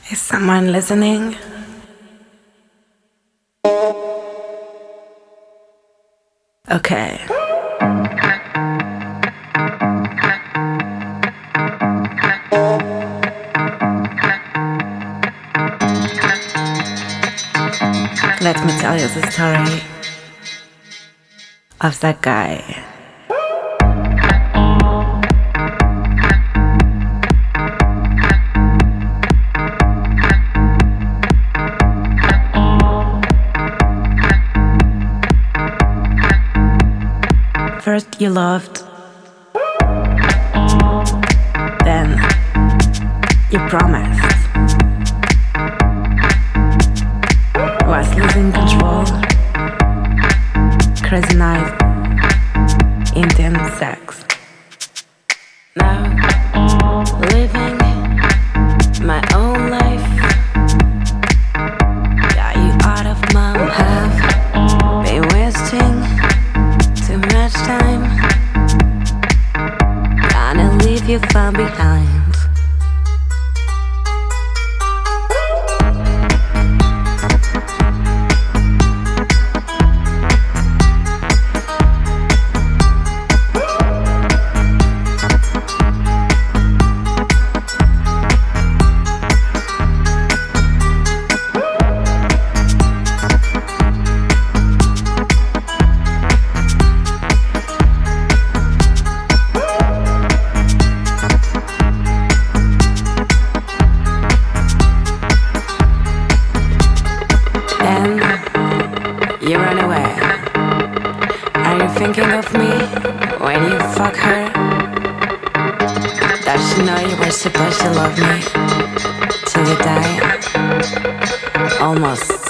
Is someone listening? Okay. Let me tell you the story of that guy. First you loved, then you promised. Was losing control, crazy night, intense sex. Now living my own life, got you out of my have been wasting too much time, gonna leave you far behind. You run away. Are you thinking of me when you fuck her? Does she know you were supposed to love me till you die? Almost